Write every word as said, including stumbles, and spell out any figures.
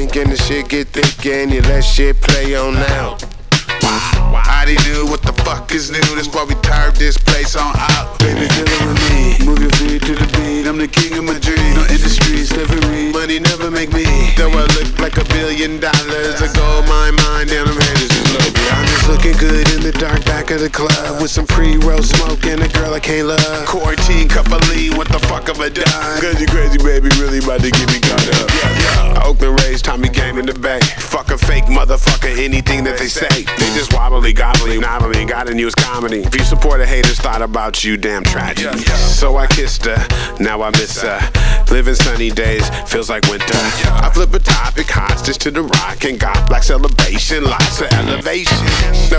drink and the shit get thick and you let shit play on out. Wow, howdy do, what the fuck is new? That's why we turned this place on out. Baby, feel it with me, move your feet to the beat. I'm the king of my dreams, no industry slavery. Money never make me, though I look like a billion dollars. I gold mine, mine, down them haters is low. I'm just looking good in the dark back of the club with some pre-roll smoke and a girl I can't love. Quarantine cup of lean, what the fuck of a dime? Cause you crazy, baby, really about to get me caught up. Yeah, yeah. Oakland Rays, Tommy game in the bay. Fuck a fake motherfucker, anything that they say. They just wobbly, gobbly, novelty, gotta use comedy. If you support a haters, thought about you, damn tragic. Yeah, yeah. So I kissed her, now I miss her. Living sunny days, feels like winter. I flip a topic, hostage to the rock and got black celebration, lots of elevation.